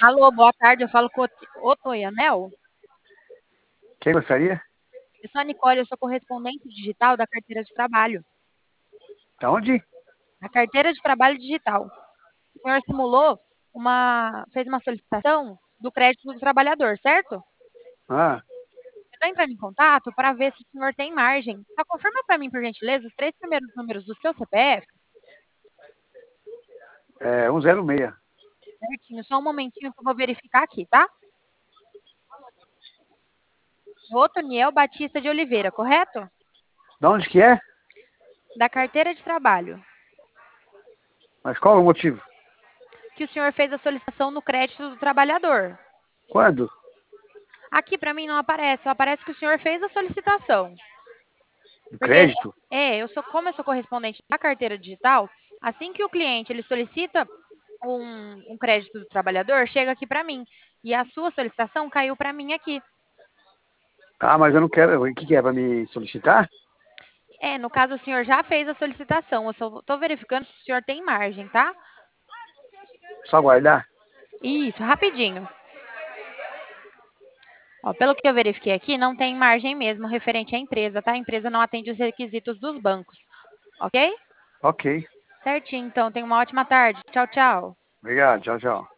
Alô, boa tarde. Eu falo com o Toyanel. Quem gostaria? Eu sou a Nicole, eu sou correspondente digital da carteira de trabalho. Da onde? A carteira de trabalho digital. O senhor fez uma solicitação do crédito do trabalhador, certo? Eu Ah, estou entrando em contato para ver se o senhor tem margem. Só confirma para mim, por gentileza, os três primeiros números do seu CPF. é 106. Certinho, só um momentinho que eu vou verificar aqui, tá? Otoniel Batista de Oliveira, correto? Da onde que é? Da carteira de trabalho. Mas qual é o motivo? Que o senhor fez a solicitação no crédito do trabalhador. Quando? Aqui para mim não aparece, só aparece que o senhor fez a solicitação. Do Porque crédito? como eu sou correspondente da carteira digital, assim que o cliente ele solicita um crédito do trabalhador, chega aqui para mim. E a sua solicitação caiu para mim aqui. Ah, mas eu não quero. O que que é? Para me solicitar? No caso, o senhor já fez a solicitação. Eu só estou verificando se o senhor tem margem, tá? Só guardar? Isso, rapidinho. Ó, pelo que eu verifiquei aqui, não tem margem mesmo referente à empresa, tá? A empresa não atende os requisitos dos bancos, ok? Ok. Certinho, então. Tenha uma ótima tarde. Tchau, tchau. Obrigado. Tchau, tchau.